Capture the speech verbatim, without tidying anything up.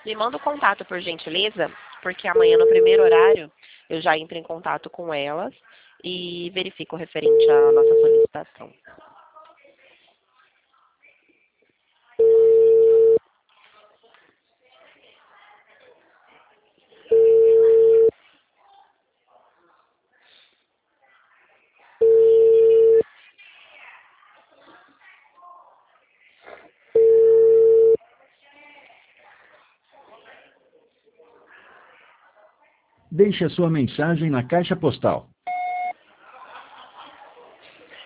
Me manda o contato, por gentileza, porque amanhã, no primeiro horário, eu já entro em contato com elas e verifico referente à nossa solicitação. Deixe a sua mensagem na caixa postal